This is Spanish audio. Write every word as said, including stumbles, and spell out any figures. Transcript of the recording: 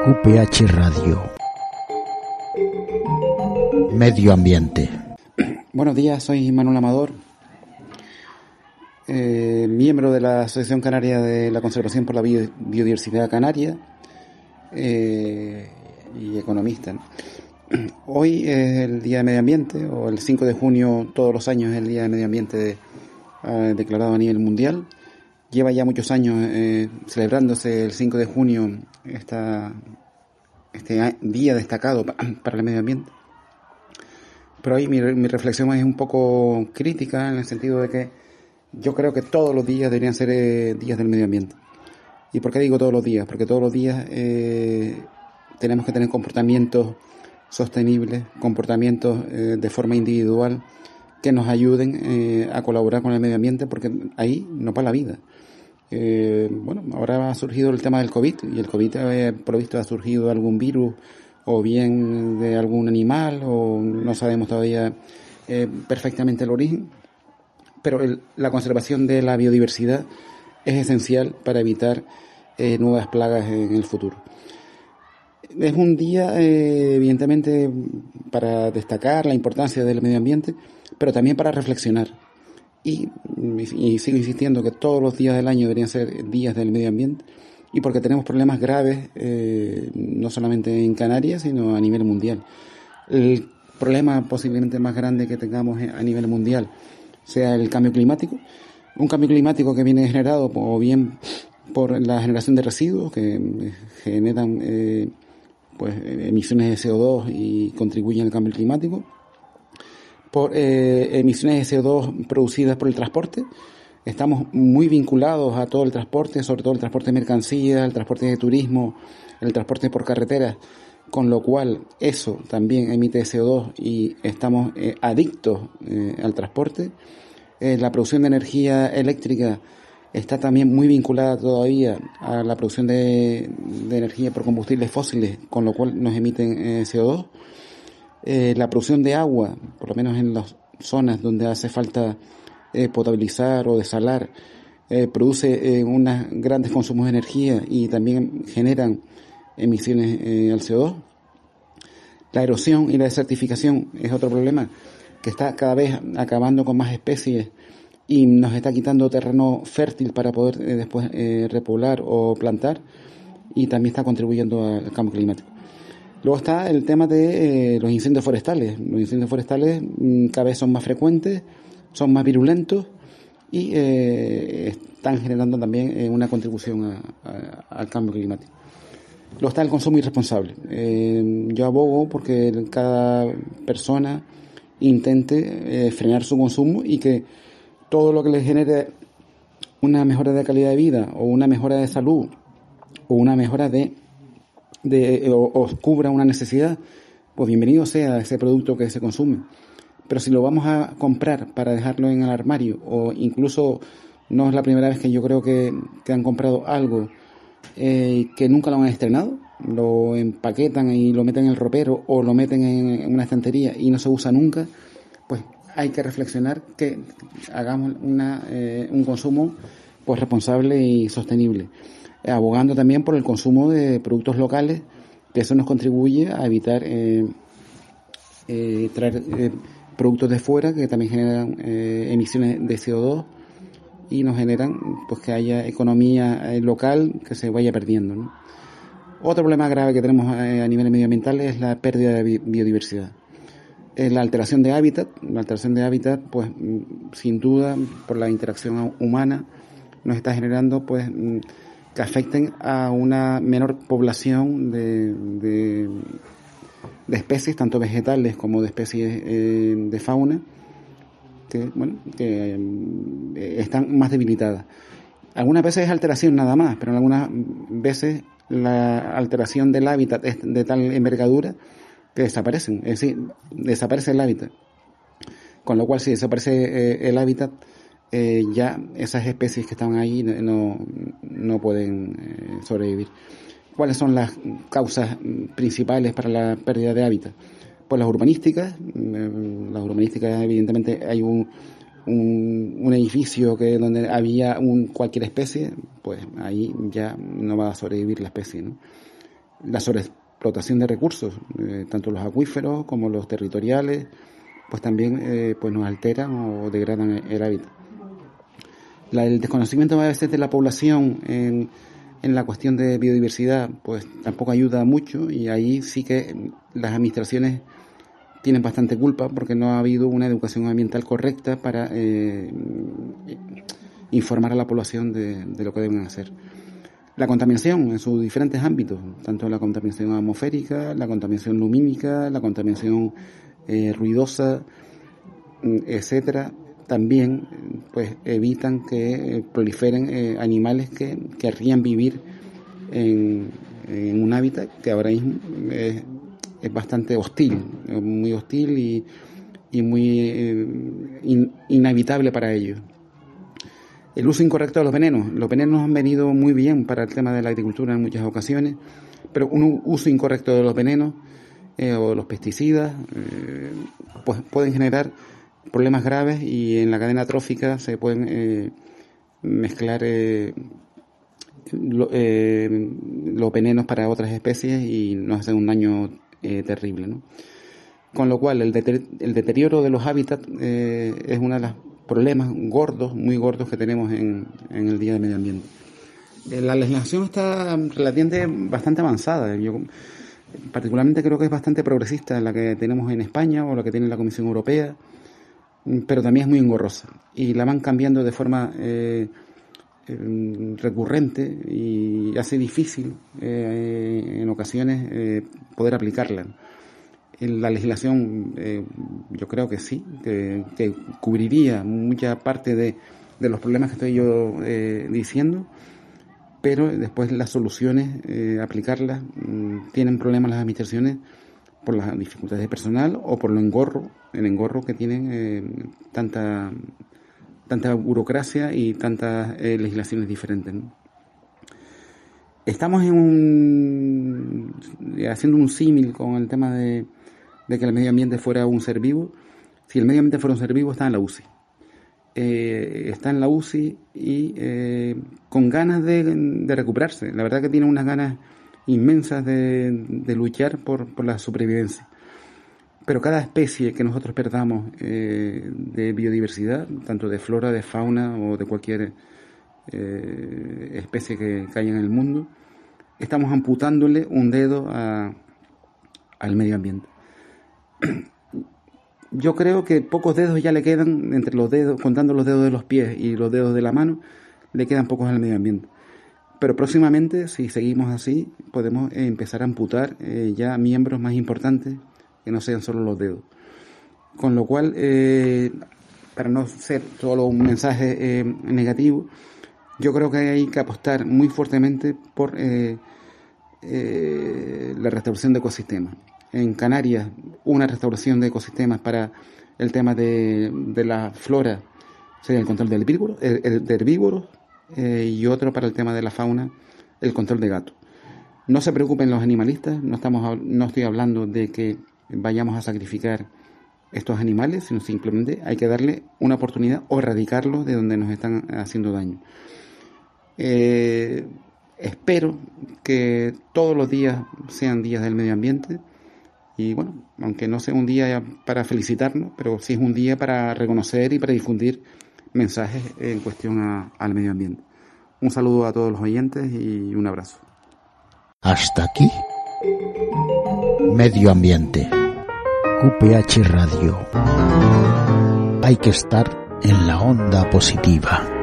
U P H Radio. Medio ambiente. Buenos días, soy Manuel Amador, eh, miembro de la Asociación Canaria de la Conservación por la Biodiversidad Canaria eh, y economista. Hoy es el Día de Medio Ambiente, o el cinco de junio todos los años es el Día de Medio Ambiente de, uh, declarado a nivel mundial. Lleva ya muchos años eh, celebrándose el cinco de junio esta, este día destacado para el medio ambiente. Pero hoy mi, mi reflexión es un poco crítica, en el sentido de que yo creo que todos los días deberían ser eh, días del medio ambiente. ¿Y por qué digo todos los días? Porque todos los días eh, tenemos que tener comportamientos sostenibles, comportamientos eh, de forma individual que nos ayuden eh, a colaborar con el medio ambiente, porque ahí no para la vida. Eh, bueno, ahora ha surgido el tema del COVID, y el COVID eh, por lo visto ha surgido de algún virus o bien de algún animal, o no sabemos todavía eh, perfectamente el origen, pero el, la conservación de la biodiversidad es esencial para evitar eh, nuevas plagas en el futuro. Es un día, eh, evidentemente, para destacar la importancia del medio ambiente, pero también para reflexionar. Y, y sigo insistiendo que todos los días del año deberían ser días del medio ambiente, y porque tenemos problemas graves, eh, no solamente en Canarias, sino a nivel mundial. El problema posiblemente más grande que tengamos a nivel mundial sea el cambio climático, un cambio climático que viene generado o bien por la generación de residuos que generan eh, pues emisiones de C O dos y contribuyen al cambio climático, por eh, emisiones de C O dos producidas por el transporte. Estamos muy vinculados a todo el transporte, sobre todo el transporte de mercancías, el transporte de turismo, el transporte por carreteras, con lo cual eso también emite C O dos y estamos eh, adictos eh, al transporte. Eh, la producción de energía eléctrica está también muy vinculada todavía a la producción de, de energía por combustibles fósiles, con lo cual nos emiten eh, C O dos. Eh, la producción de agua, por lo menos en las zonas donde hace falta eh, potabilizar o desalar, eh, produce eh, unos grandes consumos de energía y también generan emisiones eh, al C O dos. La erosión y la desertificación es otro problema que está cada vez acabando con más especies y nos está quitando terreno fértil para poder eh, después eh, repoblar o plantar, y también está contribuyendo al cambio climático. Luego está el tema de eh, los incendios forestales. Los incendios forestales mmm, cada vez son más frecuentes, son más virulentos y eh, están generando también eh, una contribución a, a, al cambio climático. Luego está el consumo irresponsable. Eh, yo abogo porque cada persona intente eh, frenar su consumo, y que todo lo que le genere una mejora de calidad de vida o una mejora de salud o una mejora de, de o, o cubra una necesidad, pues bienvenido sea ese producto que se consume. Pero si lo vamos a comprar para dejarlo en el armario, o incluso no es la primera vez que yo creo que, que han comprado algo eh, que nunca lo han estrenado, lo empaquetan y lo meten en el ropero o lo meten en una estantería y no se usa nunca, pues hay que reflexionar que hagamos una, eh, un consumo pues responsable y sostenible, eh, abogando también por el consumo de productos locales, que eso nos contribuye a evitar eh, eh, traer eh, productos de fuera que también generan eh, emisiones de C O dos y nos generan pues que haya economía eh, local que se vaya perdiendo, ¿no? Otro problema grave que tenemos eh, a nivel medioambiental es la pérdida de bi- biodiversidad. Eh, la alteración de hábitat, la alteración de hábitat, pues sin duda por la interacción humana nos está generando pues que afecten a una menor población de, de, de especies, tanto vegetales como de especies eh, de fauna, que bueno que eh, están más debilitadas. Algunas veces es alteración nada más, pero en algunas veces la alteración del hábitat es de tal envergadura que desaparecen, es decir, desaparece el hábitat. Con lo cual, si desaparece eh, el hábitat, eh, ya esas especies que estaban ahí no, no pueden eh, sobrevivir. ¿Cuáles son las causas principales para la pérdida de hábitat? Pues las urbanísticas. Eh, las urbanísticas, evidentemente, hay un, un, un edificio que donde había un, cualquier especie, pues ahí ya no va a sobrevivir la especie, ¿no? la sobreexplotación de recursos, eh, tanto los acuíferos como los territoriales, pues también eh, pues nos alteran o degradan el hábitat. La, el desconocimiento a veces de la población en, en la cuestión de biodiversidad, pues tampoco ayuda mucho, y ahí sí que las administraciones tienen bastante culpa porque no ha habido una educación ambiental correcta para eh, informar a la población de, de lo que deben hacer. La contaminación en sus diferentes ámbitos, tanto la contaminación atmosférica, la contaminación lumínica, la contaminación eh, ruidosa, etcétera, también pues evitan que proliferen eh, animales que querrían vivir en, en un hábitat que ahora mismo es, es bastante hostil, muy hostil y, y muy eh, in, inhabitable para ellos. El uso incorrecto de los venenos. Los venenos han venido muy bien para el tema de la agricultura en muchas ocasiones, pero un uso incorrecto de los venenos eh, o de los pesticidas eh, pues pueden generar problemas graves, y en la cadena trófica se pueden eh, mezclar eh, lo, eh, los venenos para otras especies y nos hacen un daño eh, terrible, ¿no? Con lo cual el, deter- el deterioro de los hábitats eh, es uno de los problemas gordos, muy gordos que tenemos en, en el Día del Medio Ambiente. Eh, la legislación está relativamente bastante avanzada. Yo particularmente creo que es bastante progresista la que tenemos en España o la que tiene la Comisión Europea, pero también es muy engorrosa y la van cambiando de forma eh, eh, recurrente y hace difícil eh, en ocasiones eh, poder aplicarla. En la legislación eh, yo creo que sí, que, que cubriría mucha parte de, de los problemas que estoy yo eh, diciendo, pero después las soluciones, eh, aplicarlas, mmm, tienen problemas las administraciones por las dificultades de personal o por lo engorro, el engorro que tienen eh, tanta tanta burocracia y tantas eh, legislaciones diferentes, ¿no? Estamos en un haciendo un símil con el tema de, de que el medio ambiente fuera un ser vivo. Si el medio ambiente fuera un ser vivo, está en la U C I. Eh, está en la U C I y eh, con ganas de, de recuperarse. La verdad que tiene unas ganas inmensas de, de luchar por, por la supervivencia. Pero cada especie que nosotros perdamos eh, de biodiversidad, tanto de flora, de fauna o de cualquier eh, especie que, que haya en el mundo, estamos amputándole un dedo a, al medio ambiente. Yo creo que pocos dedos ya le quedan entre los dedos, contando los dedos de los pies y los dedos de la mano, le quedan pocos al medio ambiente. Pero próximamente, si seguimos así, podemos eh, empezar a amputar eh, ya miembros más importantes que no sean solo los dedos. Con lo cual, eh, para no ser solo un mensaje eh, negativo, yo creo que hay que apostar muy fuertemente por eh, eh, la restauración de ecosistemas. En Canarias, una restauración de ecosistemas para el tema de, de la flora sería el control de herbívoros, el, el, de herbívoros eh, y otro para el tema de la fauna, el control de gatos. No se preocupen los animalistas, no estamos no estoy hablando de que vayamos a sacrificar estos animales, sino simplemente hay que darle una oportunidad o erradicarlos de donde nos están haciendo daño. Eh, espero que todos los días sean días del medio ambiente. Y bueno, aunque no sea un día para felicitarnos, pero sí es un día para reconocer y para difundir mensajes en cuestión a, al medio ambiente. Un saludo a todos los oyentes y un abrazo. Hasta aquí, Medio Ambiente, Q P H Radio. Hay que estar en la onda positiva.